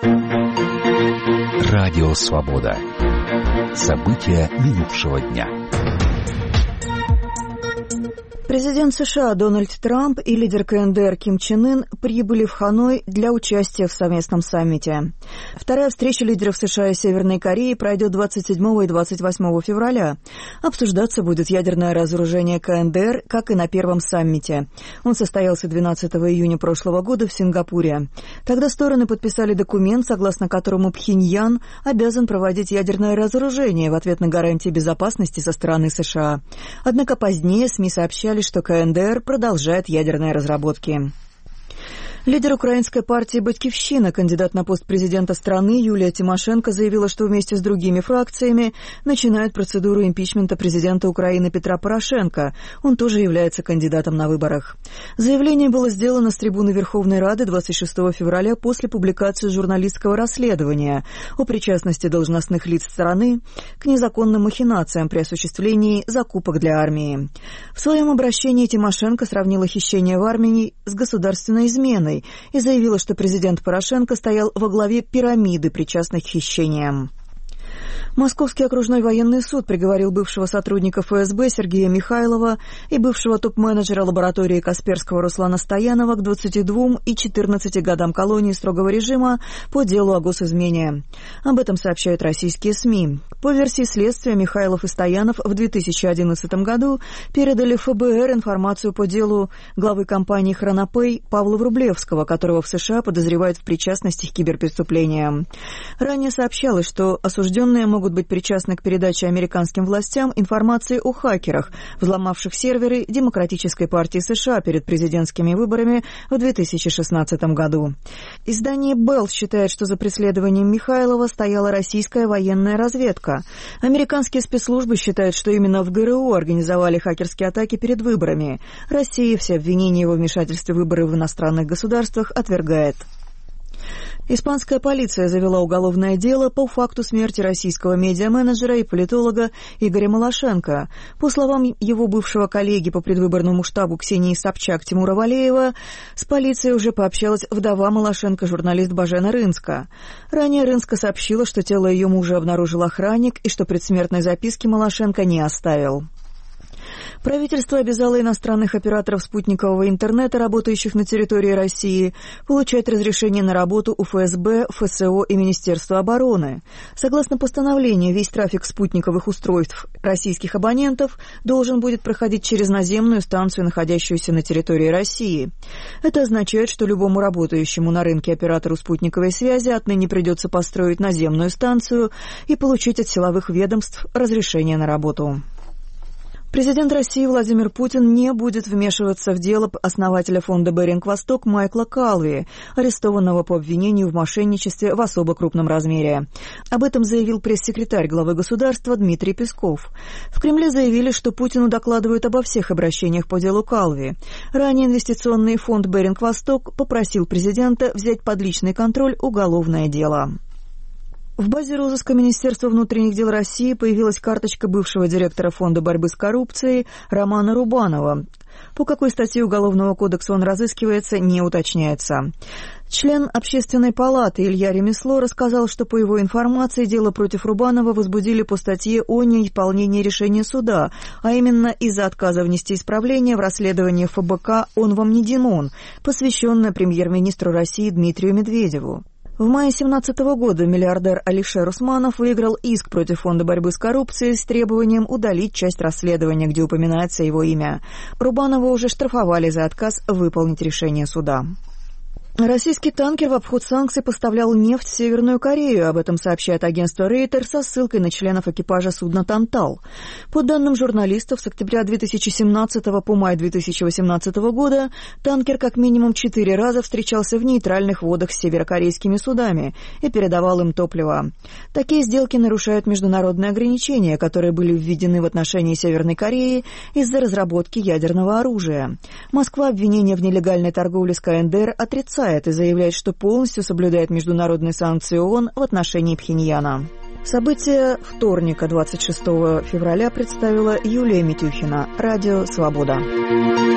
Радио «Свобода». События минувшего дня. Президент США Дональд Трамп и лидер КНДР Ким Чен Ын прибыли в Ханой для участия в совместном саммите. Вторая встреча лидеров США и Северной Кореи пройдет 27 и 28 февраля. Обсуждаться будет ядерное разоружение КНДР, как и на первом саммите. Он состоялся 12 июня прошлого года в Сингапуре. Тогда стороны подписали документ, согласно которому Пхеньян обязан проводить ядерное разоружение в ответ на гарантии безопасности со стороны США. Однако позднее СМИ сообщали, что КНДР продолжает ядерные разработки. Лидер украинской партии «Батькивщина», кандидат на пост президента страны Юлия Тимошенко заявила, что вместе с другими фракциями начинает процедуру импичмента президента Украины Петра Порошенко. Он тоже является кандидатом на выборах. Заявление было сделано с трибуны Верховной Рады 26 февраля после публикации журналистского расследования о причастности должностных лиц страны к незаконным махинациям при осуществлении закупок для армии. В своем обращении Тимошенко сравнила хищение в армии с государственной изменой и заявила, что президент Порошенко стоял во главе пирамиды причастных к хищениям. Московский окружной военный суд приговорил бывшего сотрудника ФСБ Сергея Михайлова и бывшего топ-менеджера лаборатории Касперского Руслана Стоянова к 22 и 14 годам колонии строгого режима по делу о госизмене. Об этом сообщают российские СМИ. По версии следствия, Михайлов и Стоянов в 2011 году передали ФБР информацию по делу главы компании «Хронопэй» Павла Врублевского, которого в США подозревают в причастности к киберпреступлениям. Ранее сообщалось, что осужденные могут быть причастны к передаче американским властям информации о хакерах, взломавших серверы Демократической партии США перед президентскими выборами в 2016 году. Издание Белл считает, что за преследованием Михайлова стояла российская военная разведка. Американские спецслужбы считают, что именно в ГРУ организовали хакерские атаки перед выборами. Россия все обвинения во вмешательстве в выборы в иностранных государствах отвергает. Испанская полиция завела уголовное дело по факту смерти российского медиаменеджера и политолога Игоря Малашенко. По словам его бывшего коллеги по предвыборному штабу Ксении Собчак Тимура Валеева, с полицией уже пообщалась вдова Малашенко, журналист Божена Рынска. Ранее Рынска сообщила, что тело ее мужа обнаружил охранник и что предсмертной записки Малашенко не оставил. Правительство обязало иностранных операторов спутникового интернета, работающих на территории России, получать разрешение на работу у ФСБ, ФСО и Министерства обороны. Согласно постановлению, весь трафик спутниковых устройств российских абонентов должен будет проходить через наземную станцию, находящуюся на территории России. Это означает, что любому работающему на рынке оператору спутниковой связи отныне придется построить наземную станцию и получить от силовых ведомств разрешение на работу. Президент России Владимир Путин не будет вмешиваться в дело основателя фонда «Беринг-Восток» Майкла Калви, арестованного по обвинению в мошенничестве в особо крупном размере. Об этом заявил пресс-секретарь главы государства Дмитрий Песков. В Кремле заявили, что Путину докладывают обо всех обращениях по делу Калви. Ранее инвестиционный фонд «Беринг-Восток» попросил президента взять под личный контроль уголовное дело. В базе розыска Министерства внутренних дел России появилась карточка бывшего директора Фонда борьбы с коррупцией Романа Рубанова. По какой статье Уголовного кодекса он разыскивается, не уточняется. Член Общественной палаты Илья Ремесло рассказал, что по его информации дело против Рубанова возбудили по статье о неисполнении решения суда, а именно из-за отказа внести исправление в расследование ФБК «Он вам не Димон», посвященное премьер-министру России Дмитрию Медведеву. В мае 2017 года миллиардер Алишер Усманов выиграл иск против Фонда борьбы с коррупцией с требованием удалить часть расследования, где упоминается его имя. Рубанова уже штрафовали за отказ выполнить решение суда. Российский танкер в обход санкций поставлял нефть в Северную Корею. Об этом сообщает агентство Рейтер со ссылкой на членов экипажа судна «Тантал». По данным журналистов, с октября 2017 по май 2018 года танкер как минимум 4 раза встречался в нейтральных водах с северокорейскими судами и передавал им топливо. Такие сделки нарушают международные ограничения, которые были введены в отношении Северной Кореи из-за разработки ядерного оружия. Москва обвинения в нелегальной торговле с КНДР отрицает и заявляет, что полностью соблюдает международные санкции ООН в отношении Пхеньяна. События вторника, 26 февраля, представила Юлия Митюхина. Радио «Свобода».